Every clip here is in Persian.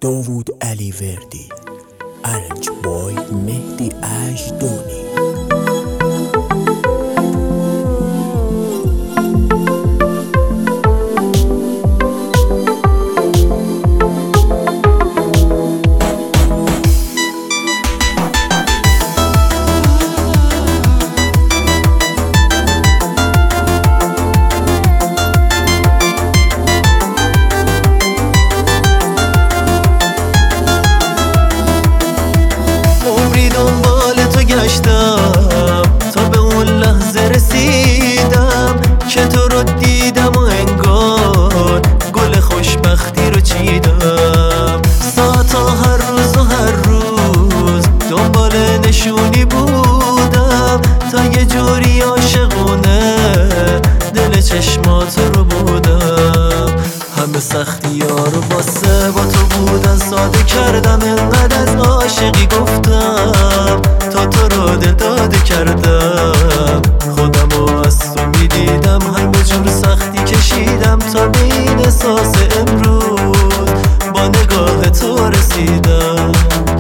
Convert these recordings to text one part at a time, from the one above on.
داوود علیوردی، ارنج بای مهدی اژدونی. دنبال تو گشتم تا به اون لحظه رسیدم که تو رو دیدم و انگار گل خوشبختی رو چیدم. ساعتا هر روز دنبال نشونی بودم تا یه جوری عاشقونه دل چشمات رو بودم. همه سختی ها رو با تو بودن ساده کردم، انقدر از عاشقی گفتم تا تو رو دل داده کردم. خودم رو از تو میدیدم، همه جور سختی کشیدم تا به این احساس امروز با نگاه تو رسیدم.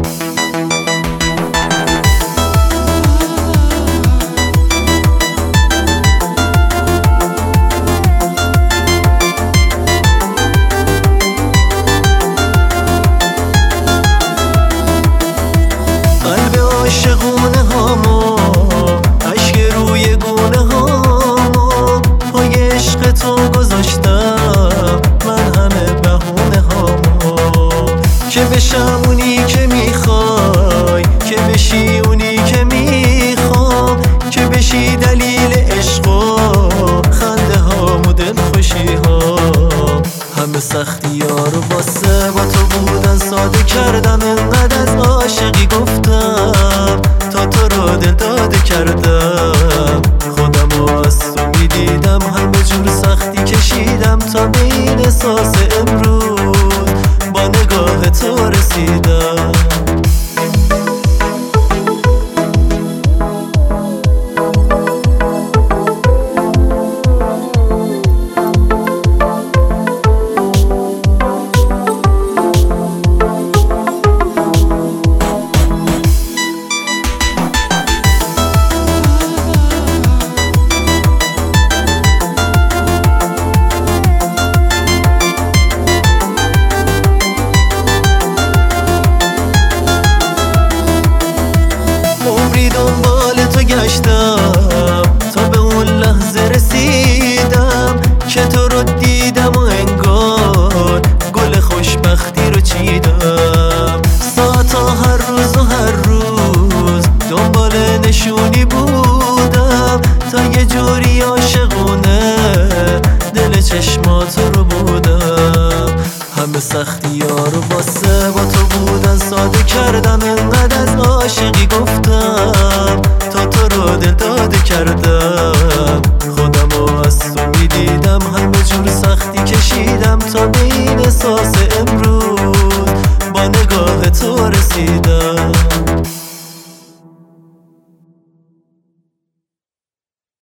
عاشقونه هامو عشق روی گونه هامو پای عشق تو گذاشتم من همه بهونه هامو که بشم اونی که میخوای، که بشی اونی که میخوام، که بشی دلیل عشق و خنده هام و دل خوشی هام. همه سختی ها رو با تو بودن ساده کردم، انقدر از عاشقی گفتم تا تو رو دل داده کردم. خودم رو از تو میدیدم، همه جور سختی کشیدم تا به این احساس امروز با نگاه تو رسیدم. دنبال تو گشتم تا به اون لحظه رسیدم که تو رو دیدم و انگار گل خوشبختی رو چیدم. ساعتا هر روز دنبال نشونی بودم تا یه جوری عاشقونه دل چشمات رو بودم. همه سختی ها رو با تو بودن ساده کردم، انقدر از عاشقی گفتم تا تو رو دل داده کردم. خودم رو از تو میدیدم، همه جور سختی کشیدم تا به این احساس امروز با نگاه تو رسیدم.